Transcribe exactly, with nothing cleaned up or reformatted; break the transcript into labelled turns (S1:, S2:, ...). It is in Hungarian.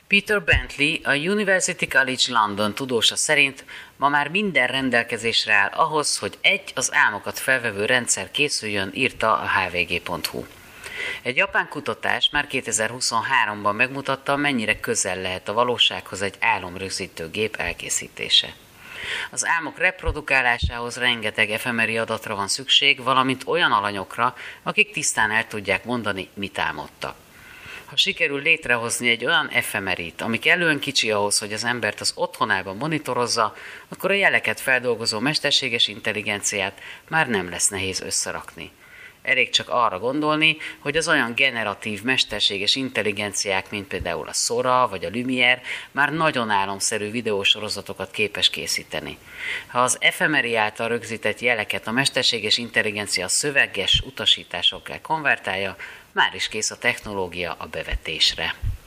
S1: Peter Bentley, a University College London tudósa szerint ma már minden rendelkezésre áll ahhoz, hogy egy az álmokat felvevő rendszer készüljön, írta a há vé gé pont hú. Egy japán kutatás már kétezer-huszonháromban megmutatta, mennyire közel lehet a valósághoz egy álomrögzítő gép elkészítése. Az álmok reprodukálásához rengeteg efemeri adatra van szükség, valamint olyan alanyokra, akik tisztán el tudják mondani, mit álmodtak. Ha sikerül létrehozni egy olyan efemerit, ami kellően kicsi ahhoz, hogy az embert az otthonában monitorozza, akkor a jeleket feldolgozó mesterséges intelligenciát már nem lesz nehéz összerakni. Elég csak arra gondolni, hogy az olyan generatív mesterséges intelligenciák, mint például a Sora vagy a Lumiere már nagyon álomszerű videósorozatokat képes készíteni. Ha az efemeri által rögzített jeleket a mesterséges intelligencia szöveges utasításokká konvertálja, már is kész a technológia a bevetésre.